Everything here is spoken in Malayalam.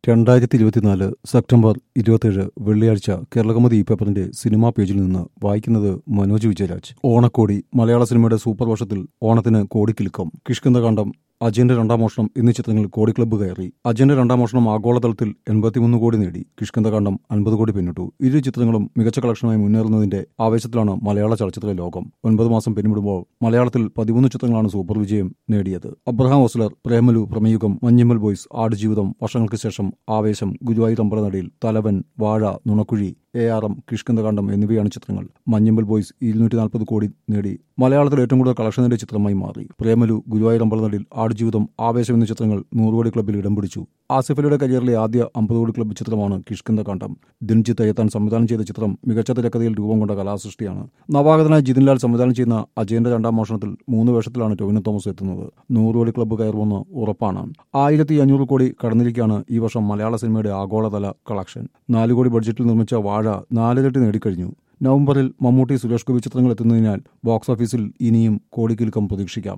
2024 സെപ്റ്റംബർ 27 വെള്ളിയാഴ്ച കേരളകൗമുദി പേപ്പറിന്റെ സിനിമാ പേജിൽ നിന്ന് വായിക്കുന്നത് മനോജ് വിജയരാജ്. ഓണക്കോടി മലയാള സിനിമയുടെ സൂപ്പർ വർഷത്തിൽ ഓണത്തിന് കോടിക്കിലുക്കം. കിഷ്കിന്ധകാണ്ഡം, അജയന്റെ രണ്ടാം മോഷണം എന്നീ ചിത്രങ്ങൾ കോടി ക്ലബ്ബ് കയറി. അജയന്റെ രണ്ടാം മോഷണം ആഗോളതലത്തിൽ 83 കോടി നേടി. കിഷ്കിന്ധകാണ്ഡം 50 കോടി പിന്നിട്ടു. ഇരു ചിത്രങ്ങളും മികച്ച കളക്ഷനുമായി മുന്നേറുന്നതിന്റെ ആവേശത്തിലാണ് മലയാള ചലച്ചിത്ര ലോകം. 9 മാസം പിന്നിടുമ്പോൾ മലയാളത്തിൽ 13 ചിത്രങ്ങളാണ് സൂപ്പർ വിജയം നേടിയത്. അബ്രഹാം ഓസ്ലർ, പ്രേമലു, പ്രമേയുഗം, മഞ്ഞുമ്മൽ ബോയ്സ്, ആടുജീവിതം, വർഷങ്ങൾക്ക് ശേഷം, ആവേശം, ഗുരുവായൂർ അമ്പലനടയിൽ, തലവൻ, വാഴ, നുണക്കുഴി, ARM, കിഷ്കിന്ധകാണ്ഡം എന്നിവയാണ് ചിത്രങ്ങൾ. മഞ്ഞുമ്മൽ ബോയ്സ് 240 കോടി നേടി മലയാളത്തിൽ ഏറ്റവും കൂടുതൽ കളക്ഷൻ നേടിയ ചിത്രമായി മാറി. പ്രേമലു, ഗുരുവായൂർ അമ്പലനടയിൽ, ആടുജീവിതം, ആവേശം എന്നീ ചിത്രങ്ങൾ 100 കോടി ക്ലബ്ബിൽ ഇടം പിടിച്ചു. ആസിഫ് അലിയുടെ കരിയറിലെ ആദ്യ 50 കോടി ക്ലബ്ബ് ചിത്രമാണ് കിഷ്കിന്ധകാണ്ഡം. ദിൻജിത്ത് അയ്യത്താൻ സംവിധാനം ചെയ്ത ചിത്രം മികച്ച തിരക്കഥയിൽ രൂപം കൊണ്ട കലാസൃഷ്ടിയാണ്. നവാഗതനായ ജിതിൻലാൽ സംവിധാനം ചെയ്യുന്ന അജയന്റെ രണ്ടാം മോഷണത്തിൽ 3 വേഷത്തിലാണ് ടൊവിനോ തോമസ് എത്തുന്നത്. 100 കോടി ക്ലബ്ബ് കയറുമെന്ന് ഉറപ്പാണ്. 1500 കോടി കടന്നിരിക്കുകയാണ് ഈ വർഷം മലയാള സിനിമയുടെ ആഗോളതല കളക്ഷൻ. 4 കോടി ബഡ്ജറ്റിൽ നിർമ്മിച്ച വാഴ 4 ഇരട്ടി നേടിക്കഴിഞ്ഞു. നവംബറിൽ മമ്മൂട്ടി, സുരേഷ് ഗോപി ചിത്രങ്ങൾ എത്തുന്നതിനാൽ ബോക്സ് ഓഫീസിൽ ഇനിയും കോടിക്കിലുക്കം പ്രതീക്ഷിക്കാം.